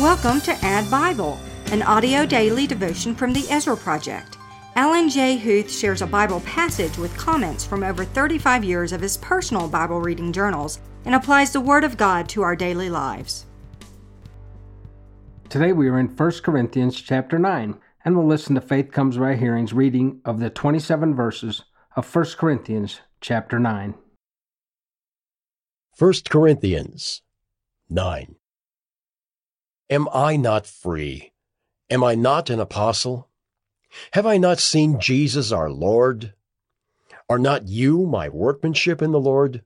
Welcome to Add Bible, an audio daily devotion from the Ezra Project. Alan J. Huth shares a Bible passage with comments from over 35 years of his personal Bible reading journals and applies the Word of God to our daily lives. Today we are in 1 Corinthians chapter 9, and we'll listen to Faith Comes by Hearing's reading of the 27 verses of 1 Corinthians chapter 9. 1 Corinthians 9. Am I not free? Am I not an apostle? Have I not seen Jesus our Lord? Are not you my workmanship in the Lord?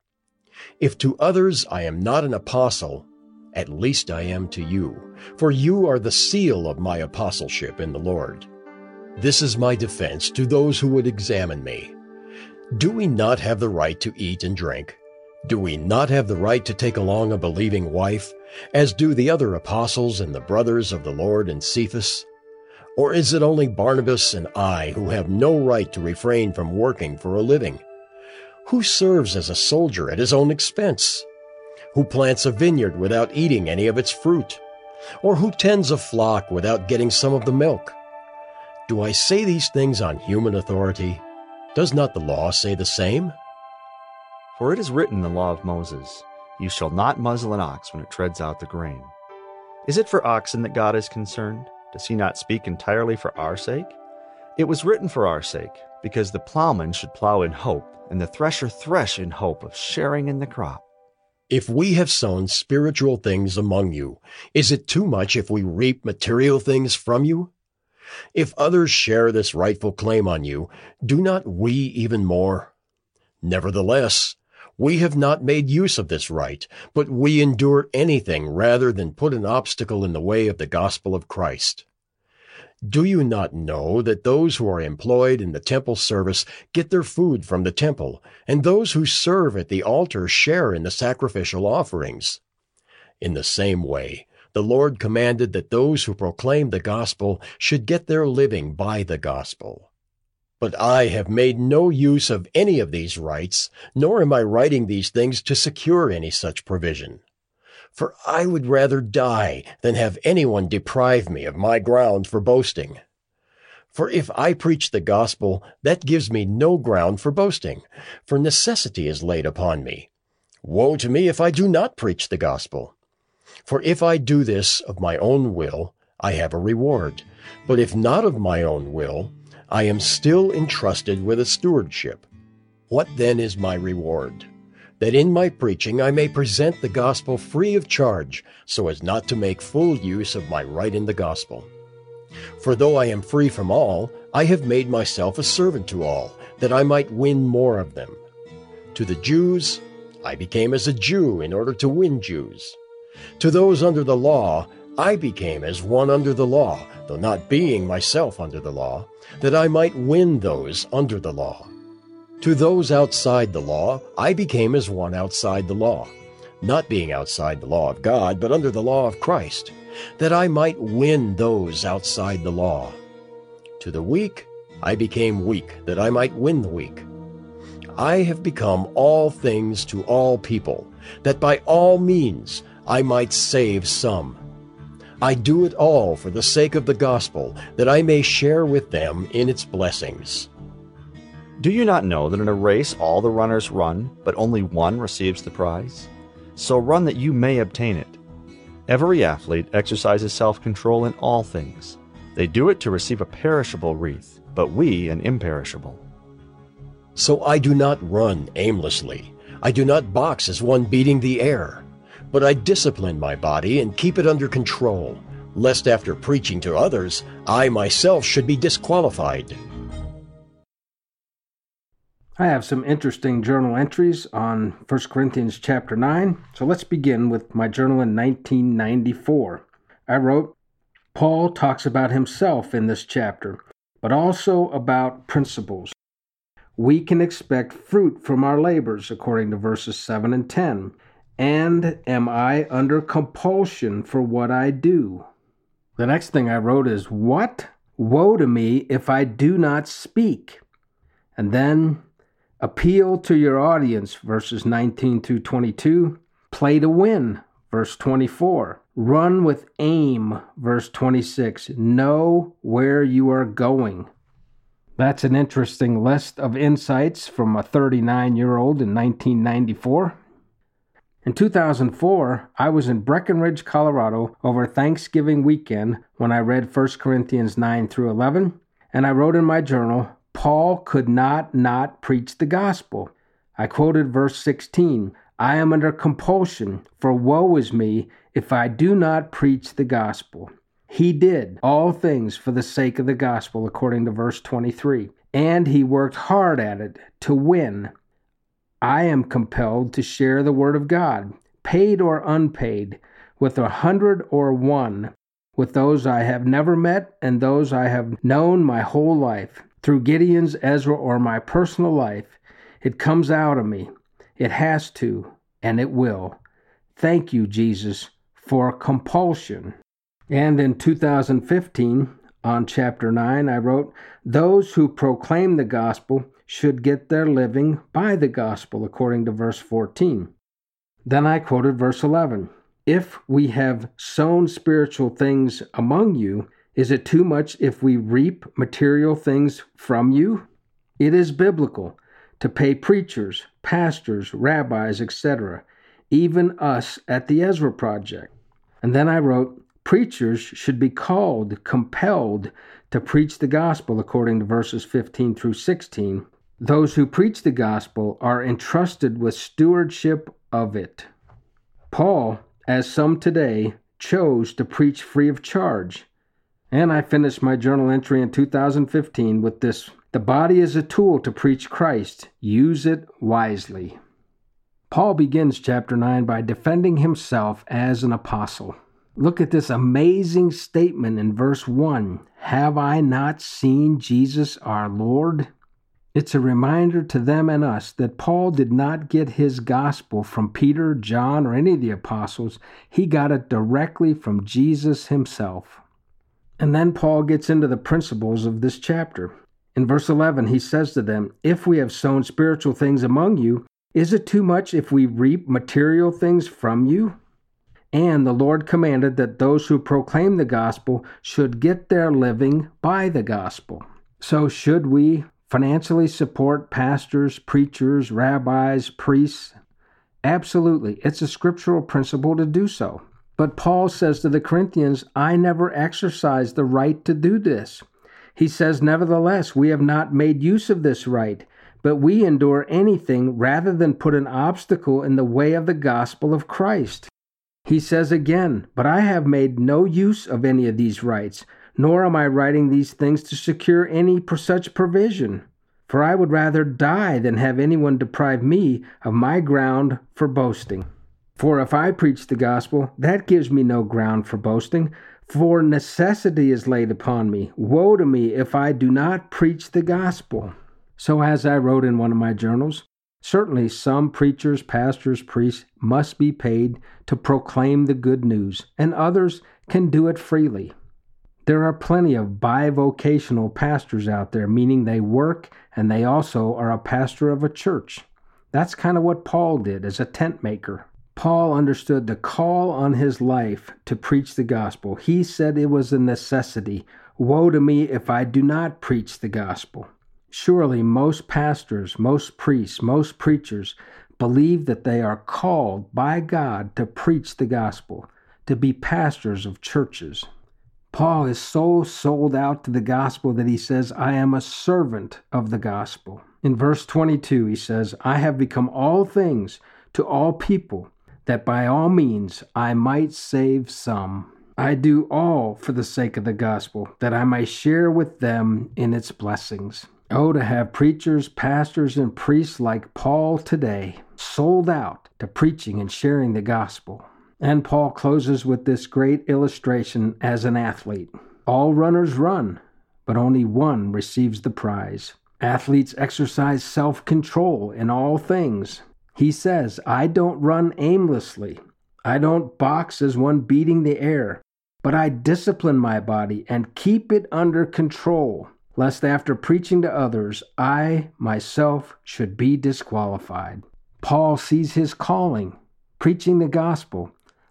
If to others I am not an apostle, at least I am to you, for you are the seal of my apostleship in the Lord. This is my defense to those who would examine me. Do we not have the right to eat and drink? Do we not have the right to take along a believing wife, as do the other apostles and the brothers of the Lord and Cephas? Or is it only Barnabas and I who have no right to refrain from working for a living? Who serves as a soldier at his own expense? Who plants a vineyard without eating any of its fruit? Or who tends a flock without getting some of the milk? Do I say these things on human authority? Does not the law say the same? For it is written in the law of Moses, "You shall not muzzle an ox when it treads out the grain." Is it for oxen that God is concerned? Does he not speak entirely for our sake? It was written for our sake, because the plowman should plow in hope, and the thresher thresh in hope of sharing in the crop. If we have sown spiritual things among you, is it too much if we reap material things from you? If others share this rightful claim on you, do not we even more? Nevertheless, we have not made use of this right, but we endure anything rather than put an obstacle in the way of the gospel of Christ. Do you not know that those who are employed in the temple service get their food from the temple, and those who serve at the altar share in the sacrificial offerings? In the same way, the Lord commanded that those who proclaim the gospel should get their living by the gospel. But I have made no use of any of these rights, nor am I writing these things to secure any such provision. For I would rather die than have anyone deprive me of my ground for boasting. For if I preach the gospel, that gives me no ground for boasting, for necessity is laid upon me. Woe to me if I do not preach the gospel. For if I do this of my own will, I have a reward. But if not of my own will, I am still entrusted with a stewardship. What then is my reward? That in my preaching I may present the gospel free of charge, so as not to make full use of my right in the gospel. For though I am free from all, I have made myself a servant to all, that I might win more of them. To the Jews, I became as a Jew in order to win Jews. To those under the law, I became as one under the law, though not being myself under the law, that I might win those under the law. To those outside the law, I became as one outside the law, not being outside the law of God, but under the law of Christ, that I might win those outside the law. To the weak, I became weak, that I might win the weak. I have become all things to all people, that by all means I might save some. I do it all for the sake of the gospel, that I may share with them in its blessings. Do you not know that in a race all the runners run, but only one receives the prize? So run that you may obtain it. Every athlete exercises self-control in all things. They do it to receive a perishable wreath, but we an imperishable. So I do not run aimlessly. I do not box as one beating the air. But I discipline my body and keep it under control, lest after preaching to others, I myself should be disqualified. I have some interesting journal entries on 1 Corinthians chapter 9, so let's begin with my journal in 1994. I wrote, Paul talks about himself in this chapter, but also about principles. We can expect fruit from our labors, according to verses 7 and 10. And am I under compulsion for what I do? The next thing I wrote is, what? Woe to me if I do not speak. And then, appeal to your audience, verses 19 through 22. Play to win, verse 24. Run with aim, verse 26. Know where you are going. That's an interesting list of insights from a 39-year-old in 1994. In 2004, I was in Breckenridge, Colorado over Thanksgiving weekend when I read 1 Corinthians 9 through 11, and I wrote in my journal, Paul could not preach the gospel. I quoted verse 16, I am under compulsion, for woe is me if I do not preach the gospel. He did all things for the sake of the gospel, according to verse 23, and he worked hard at it to win. I am compelled to share the word of God, paid or unpaid, with 100 or 1, with those I have never met and those I have known my whole life. Through Gideon's, Ezra, or my personal life, it comes out of me. It has to, and it will. Thank you, Jesus, for compulsion. And in 2015, on chapter 9, I wrote, those who proclaim the gospel should get their living by the gospel, according to verse 14. Then I quoted verse 11. If we have sown spiritual things among you, is it too much if we reap material things from you? It is biblical to pay preachers, pastors, rabbis, etc., even us at the Ezra Project. And then I wrote, preachers should be compelled to preach the gospel, according to verses 15 through 16. Those who preach the gospel are entrusted with stewardship of it. Paul, as some today, chose to preach free of charge. And I finished my journal entry in 2015 with this, the body is a tool to preach Christ. Use it wisely. Paul begins chapter 9 by defending himself as an apostle. Look at this amazing statement in verse 1. Have I not seen Jesus our Lord? It's a reminder to them and us that Paul did not get his gospel from Peter, John, or any of the apostles. He got it directly from Jesus himself. And then Paul gets into the principles of this chapter. In verse 11, he says to them, if we have sown spiritual things among you, is it too much if we reap material things from you? And the Lord commanded that those who proclaim the gospel should get their living by the gospel. So should we financially support pastors, preachers, rabbis, priests? Absolutely. It's a scriptural principle to do so. But Paul says to the Corinthians, I never exercised the right to do this. He says, nevertheless, we have not made use of this right, but we endure anything rather than put an obstacle in the way of the gospel of Christ. He says again, but I have made no use of any of these rights, nor am I writing these things to secure any such provision. For I would rather die than have anyone deprive me of my ground for boasting. For if I preach the gospel, that gives me no ground for boasting, for necessity is laid upon me. Woe to me if I do not preach the gospel. So as I wrote in one of my journals, certainly some preachers, pastors, priests must be paid to proclaim the good news, and others can do it freely. There are plenty of bivocational pastors out there, meaning they work and they also are a pastor of a church. That's kind of what Paul did as a tent maker. Paul understood the call on his life to preach the gospel. He said it was a necessity. Woe to me if I do not preach the gospel. Surely most pastors, most priests, most preachers believe that they are called by God to preach the gospel, to be pastors of churches. Paul is so sold out to the gospel that he says, I am a servant of the gospel. In verse 22, he says, I have become all things to all people, that by all means I might save some. I do all for the sake of the gospel, that I may share with them in its blessings. Oh, to have preachers, pastors, and priests like Paul today, sold out to preaching and sharing the gospel. And Paul closes with this great illustration as an athlete. All runners run, but only one receives the prize. Athletes exercise self-control in all things. He says, I don't run aimlessly. I don't box as one beating the air, but I discipline my body and keep it under control, lest after preaching to others, I myself should be disqualified. Paul sees his calling, preaching the gospel,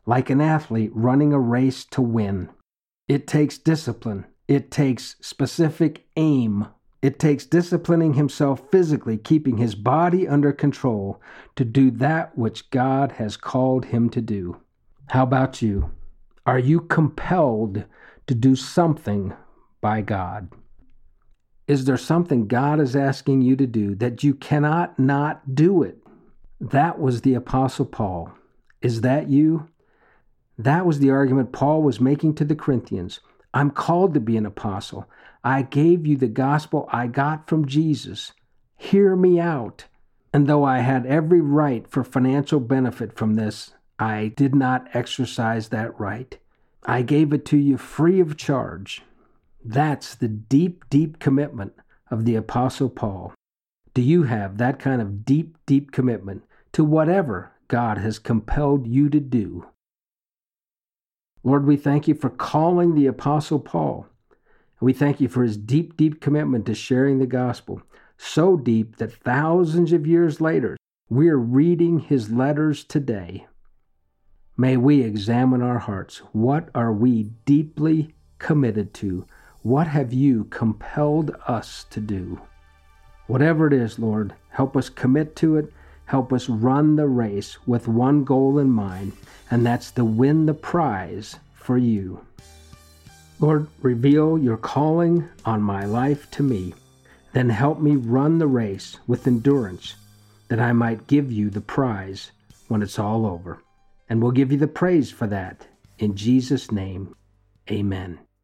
like an athlete running a race to win. It takes discipline. It takes specific aim. It takes disciplining himself physically, keeping his body under control to do that which God has called him to do. How about you? Are you compelled to do something by God? Is there something God is asking you to do that you cannot not do it? That was the Apostle Paul. Is that you? That was the argument Paul was making to the Corinthians. I'm called to be an apostle. I gave you the gospel I got from Jesus. Hear me out. And though I had every right for financial benefit from this, I did not exercise that right. I gave it to you free of charge. That's the deep, deep commitment of the Apostle Paul. Do you have that kind of deep, deep commitment to whatever God has compelled you to do? Lord, we thank you for calling the Apostle Paul. We thank you for his deep, deep commitment to sharing the gospel, so deep that thousands of years later, we're reading his letters today. May we examine our hearts. What are we deeply committed to? What have you compelled us to do? Whatever it is, Lord, help us commit to it. Help us run the race with one goal in mind, and that's to win the prize for you. Lord, reveal your calling on my life to me. Then help me run the race with endurance, that I might give you the prize when it's all over. And we'll give you the praise for that. In Jesus' name, amen.